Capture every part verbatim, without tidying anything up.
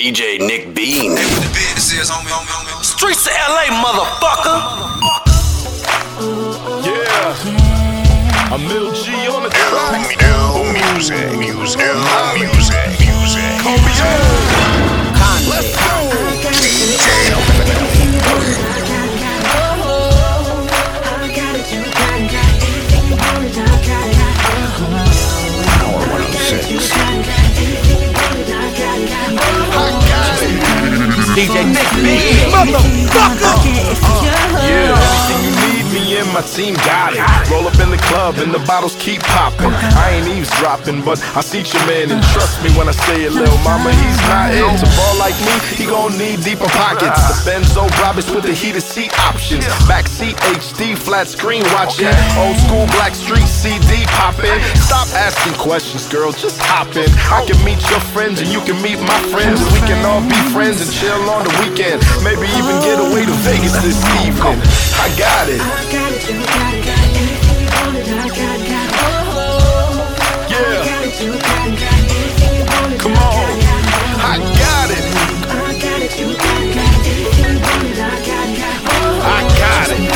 D J Nick Bean. Hey, what the business is, homie, homie, homie. Streets of L A, motherfucker. Yeah, I'm Lil G on the track. New music, music, new music, music. Let's go. D J. D J Nick Bean, motherfucker. Yeah, anything you need, me and my team got it. Roll up in the club and the bottles keep popping. I ain't eavesdropping, but I see your man and trust me when I say it, little mama, he's not it. To ball like me, he gon' need deeper pockets. The Benzo Brabus with the heated seat options. Backseat H D, flat screen watching. Old school Black Street C D popping. Stop asking questions, girl, just hop in. I can meet your friends and you can meet my friends. We can all be friends and chill on the weekend. Maybe even get away to Vegas this evening. I got it. Yeah. Come on. I got it. I got it.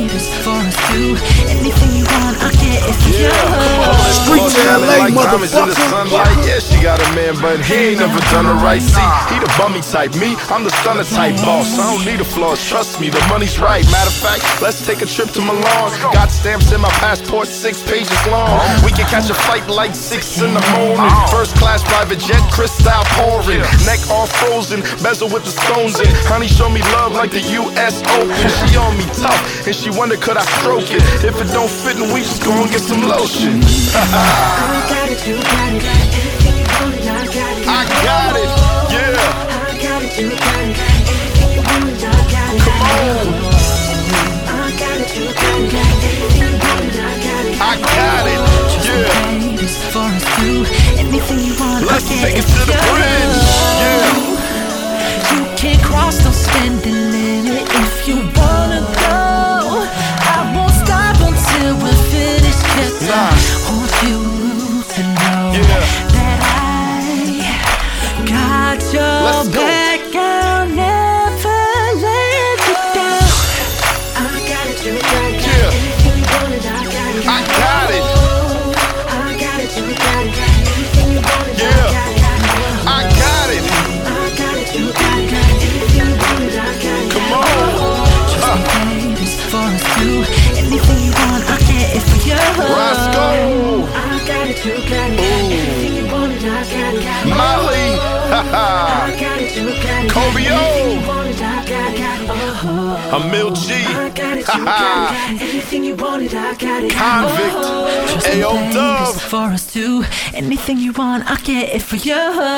Yeah. Streets of L A, like diamonds in the motherfucker. sunlight. Yeah, she got a man, but he ain't never done the right. See, he the bummy type. Me, I'm the stunner type boss. I don't need a flaws. Trust me, the money's right. Matter of fact, let's take a trip to Milan. Got stamps in my passport, six pages long. We can catch a flight like six in the morning. First class private jet, crystal pouring. Neck all frozen, bezel with the stones in. Honey, show me love like the U S Open. She on me tough, and she wonder could I stroke it. If it don't fit, then we just go and get some lotion. I got it, yeah. Come on. I got it, yeah. Let's take it to the bridge, yeah. You can't cross no spending limit if you wanna go. I won't stop until we're finished, 'cause Nah. I want you to know Yeah. that I got your Let's go. back. I'll never let you down. I got it, you got it, Yeah. anything you want it, I got it. I got it, I got it, you got it, anything you want it, I Yeah. got it. I got it. I got it, you got it, anything you want it, I got it. Come on. Uh, For us to anything you want, I get it for you. Roscoe, I got it, you got it. Anything you want, I got it. Molly, I got it, you got it. Kobe O. Anything you want, I got it. I'm Lil G, I got it, you got it. Anything you wanted, I got it. Convict, Trust Ayo me, babe, Dub. it's for us to anything you want, I get it for you.